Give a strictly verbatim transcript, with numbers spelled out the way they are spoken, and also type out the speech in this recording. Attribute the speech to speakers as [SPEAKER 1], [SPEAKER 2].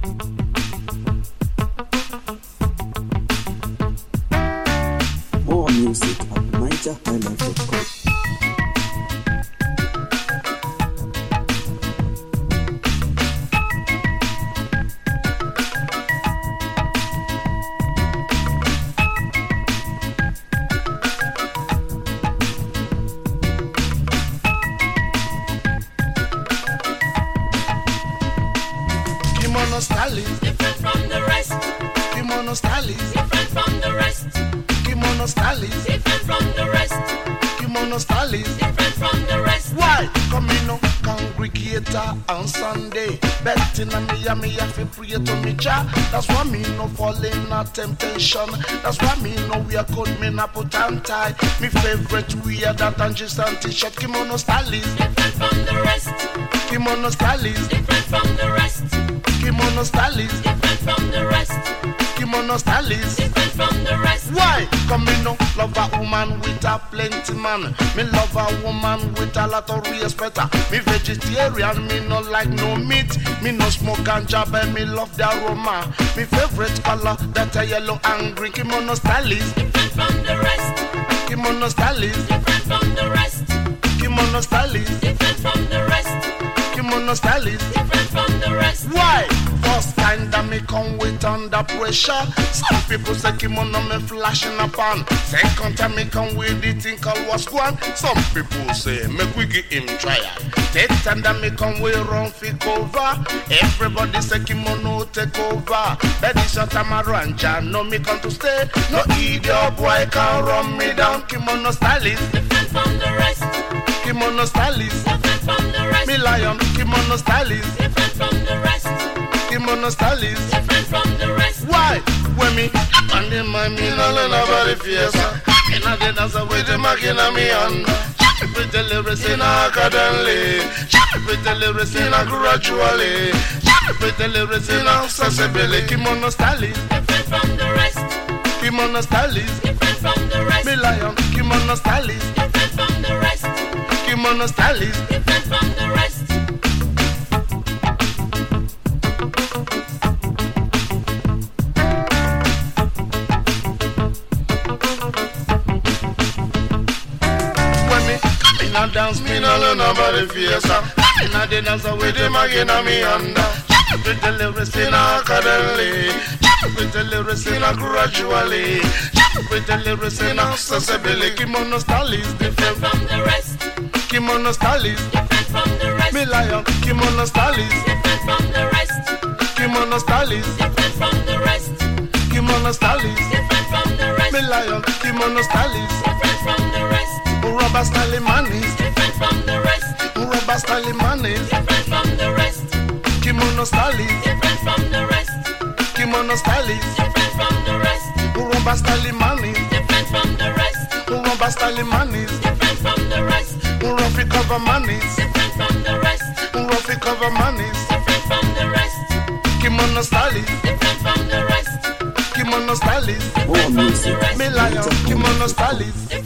[SPEAKER 1] More music at niger highlife dot com.
[SPEAKER 2] Kimono style is
[SPEAKER 3] different from the rest.
[SPEAKER 2] Kimono style is
[SPEAKER 3] Different from the rest.
[SPEAKER 2] Kimono style is
[SPEAKER 3] Different from the rest.
[SPEAKER 2] Kimono style is
[SPEAKER 3] Different from the rest.
[SPEAKER 2] Why? Come in no congregator on Sunday. Betting on me and me have to pray to me cha. That's why me no fall in a temptation. That's why me no wear coat, me na put on tie. Me favorite wear that and just and t-shirt. Kimono style is
[SPEAKER 3] Different from the rest.
[SPEAKER 2] Kimono style is
[SPEAKER 3] Different from the rest.
[SPEAKER 2] Kimono style is
[SPEAKER 3] Different from the rest.
[SPEAKER 2] Kimono style is
[SPEAKER 3] Different from the rest.
[SPEAKER 2] Why? Come me no love a woman with a plenty man. Me love a woman with a lot of respect. Me vegetarian, me no like no meat. Me no smoke ganja, but me love the aroma. Me favorite color that a yellow and green. Kimono style is
[SPEAKER 3] Different from the rest.
[SPEAKER 2] Kimono style is
[SPEAKER 3] Different from the rest.
[SPEAKER 2] Kimono style is
[SPEAKER 3] Different from the rest.
[SPEAKER 2] Kimono style is
[SPEAKER 3] Different from the rest.
[SPEAKER 2] Why? First time that me come with under pressure. Some people say kimono me flashing upon. Second time me come with the thing called what's going. Some people say make we give him trial. Third time that me come with run fit over. Everybody say kimono take over. That is your time around. No me come to stay. No idiot boy can run me down. Kimono style is
[SPEAKER 3] Different from the rest.
[SPEAKER 2] Kimono style is
[SPEAKER 3] Different from the rest.
[SPEAKER 2] me lion. Kimono style is
[SPEAKER 3] Different from the rest.
[SPEAKER 2] Kimono style is
[SPEAKER 3] Different from the rest.
[SPEAKER 2] Why? When me and the man me no learn about the fiesta. Me not the dance with the machina me on. With the lyrics in a academy. With the lyrics in a gradually. With the lyrics in a sensibility. Kimono style is
[SPEAKER 3] Different from the rest.
[SPEAKER 2] Kimono style is
[SPEAKER 3] Different from the rest.
[SPEAKER 2] me lion. Kimono style is
[SPEAKER 3] Different from the rest.
[SPEAKER 2] Kimono style is
[SPEAKER 3] Different from the rest.
[SPEAKER 2] Now dance me no learn about the fiesta. Me now the dance with the magina me under. With the lyrics in a academy. With the lyrics in a gradually. With the lyrics in a sensibility. Kimono style is
[SPEAKER 3] Different
[SPEAKER 2] different.
[SPEAKER 3] from the rest.
[SPEAKER 2] Kimono style is
[SPEAKER 3] Different from the rest.
[SPEAKER 2] me lion. Kimono style is
[SPEAKER 3] Different from the rest.
[SPEAKER 2] Kimono style is
[SPEAKER 3] Different from the rest.
[SPEAKER 2] Kimono style is
[SPEAKER 3] Different from the rest.
[SPEAKER 2] me lion. Kimono style is
[SPEAKER 3] Different from the rest.
[SPEAKER 2] rubber style man is
[SPEAKER 3] Different from the rest.
[SPEAKER 2] rubber style man is
[SPEAKER 3] Different from the rest.
[SPEAKER 2] Kimono style is
[SPEAKER 3] Different from the rest.
[SPEAKER 2] Kimono style is
[SPEAKER 3] Different from the rest.
[SPEAKER 2] rubber style man is
[SPEAKER 3] Different from the rest.
[SPEAKER 2] rubber style man is
[SPEAKER 3] Different from the rest.
[SPEAKER 2] Ruffy cover man is
[SPEAKER 3] Different from the rest.
[SPEAKER 2] Ruffy cover man is
[SPEAKER 3] Different from the rest.
[SPEAKER 2] Kimono style is
[SPEAKER 3] Different from the rest.
[SPEAKER 2] Kimono style is
[SPEAKER 1] More music at
[SPEAKER 2] me lion.
[SPEAKER 1] niger highlife
[SPEAKER 2] Kimono
[SPEAKER 1] dot com.
[SPEAKER 2] style is
[SPEAKER 3] Different